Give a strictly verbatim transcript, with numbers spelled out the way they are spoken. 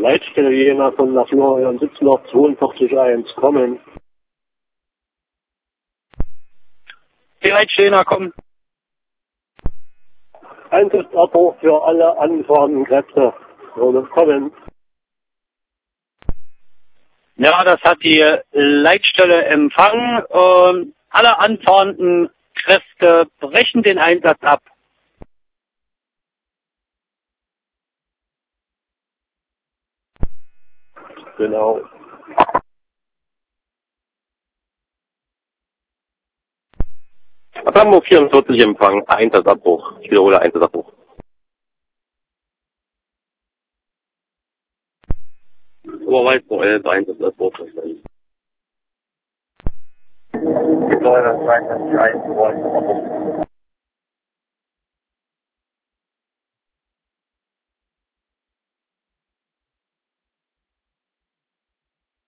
Leitstelle Jena von nach Florian Sitzloch zweiundvierzig eins kommen. Die Leitstelle kommen. Einsatzabort für alle anfahrenden Kräfte. Kommen. Ja, das hat die Leitstelle empfangen. Ähm, alle anfahrenden Kräfte brechen den Einsatz ab. Genau. Hamburg vierundvierzig Empfang, Einsatzabbruch. Ich wiederhole Einsatzabbruch. Oberweißbruch elf, Einsatzabbruch. Soll das sein, dass die Einsatzabbruch